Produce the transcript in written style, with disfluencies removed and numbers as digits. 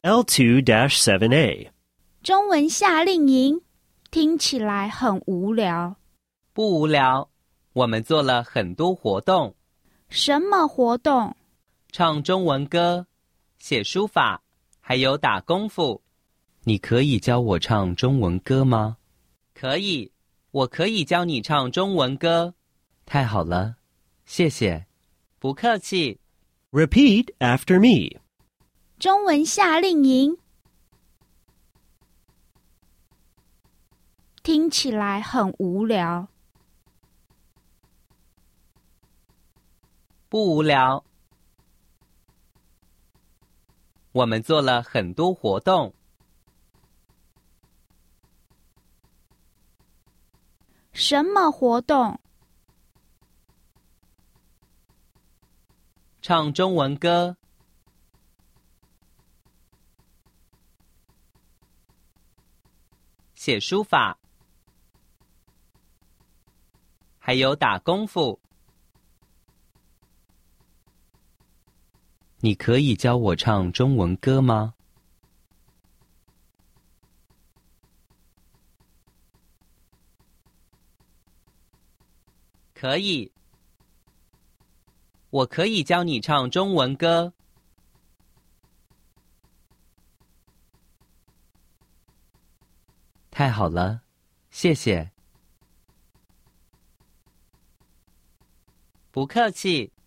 L2-7A 中文夏令营听起来很无聊。 不无聊，我们做了很多活动。 什么活动？ 唱中文歌，写书法，还有打功夫。你可以教我唱中文歌吗？可以，我可以教你唱中文歌。太好了，谢谢。不客气。 Repeat after me. 中文夏令营听起来很无聊。 不无聊，我们做了很多活动。 什么活动？ 唱中文歌，写书法，还有打功夫。你可以教我唱中文歌吗？可以，我可以教你唱中文歌。太好了，谢谢。不客气。